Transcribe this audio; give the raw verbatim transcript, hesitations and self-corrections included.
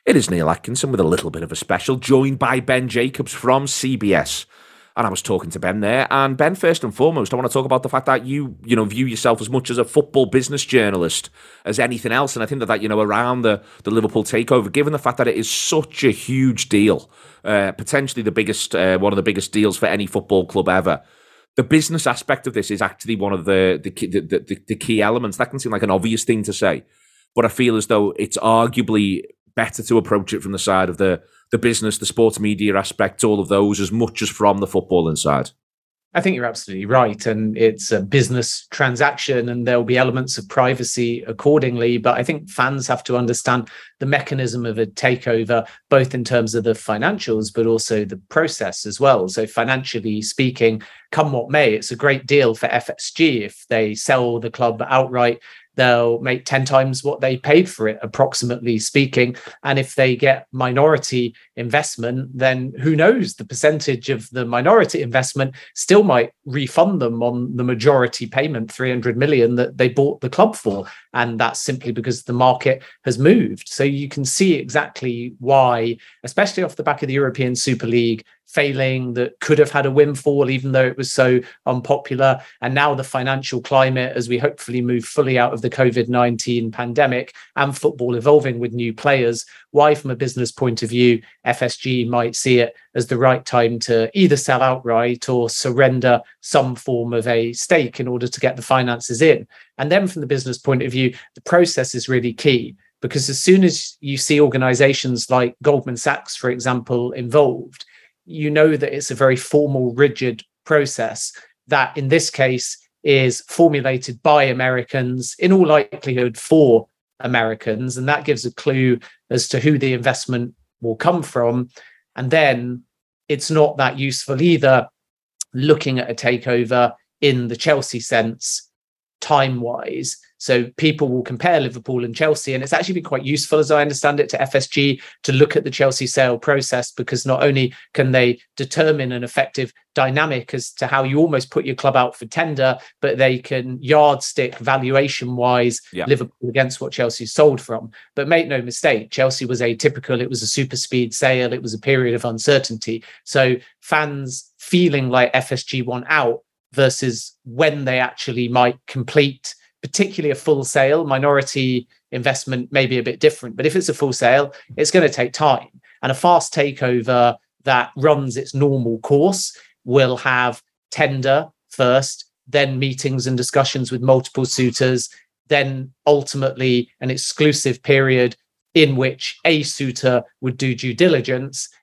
It is Neil Atkinson with a little bit of a special, joined by Ben Jacobs from C B S. And I was talking to Ben there. And Ben, first and foremost, I want to talk about the fact that you, you know, view yourself as much as a football business journalist as anything else. And I think that, that you know, around the, the Liverpool takeover, given the fact that it is such a huge deal, uh, potentially the biggest, uh, one of the biggest deals for any football club ever, the business aspect of this is actually one of the the, the, the, the key elements. That can seem like an obvious thing to say, but I feel as though it's arguably better to approach it from the side of the the business, the sports media aspect, all of those, as much as from the footballing side. I think you're absolutely right. And it's a business transaction and there'll be elements of privacy accordingly. But I think fans have to understand the mechanism of a takeover, both in terms of the financials, but also the process as well. So financially speaking, come what may, it's a great deal for F S G. If they sell the club outright, they'll make ten times what they paid for it, approximately speaking. And if they get minority investment, then who knows? The percentage of the minority investment still might refund them on the majority payment, three hundred million that they bought the club for. And that's simply because the market has moved. So you can see exactly why, especially off the back of the European Super League failing, that could have had a windfall, even though it was so unpopular. And now the financial climate, as we hopefully move fully out of the COVID nineteen pandemic and football evolving with new players, why, from a business point of view, F S G might see it as the right time to either sell outright or surrender some form of a stake in order to get the finances in. And then from the business point of view, the process is really key, because as soon as you see organizations like Goldman Sachs, for example, involved, you know that it's a very formal, rigid process that in this case is formulated by Americans, in all likelihood for Americans. And that gives a clue as to who the investment will come from. And then it's not that useful either looking at a takeover in the Chelsea sense, time-wise. So people will compare Liverpool and Chelsea, and it's actually been quite useful, as I understand it, to F S G to look at the Chelsea sale process, because not only can they determine an effective dynamic as to how you almost put your club out for tender, but they can yardstick valuation-wise yeah. Liverpool against what Chelsea sold from. But make no mistake, Chelsea was atypical. It was a super speed sale. It was a period of uncertainty. So fans feeling like F S G want out versus when they actually might complete, particularly a full sale. Minority investment may be a bit different, but if it's a full sale, it's going to take time. And a fast takeover that runs its normal course will have tender first, then meetings and discussions with multiple suitors, then ultimately an exclusive period in which a suitor would do due diligence,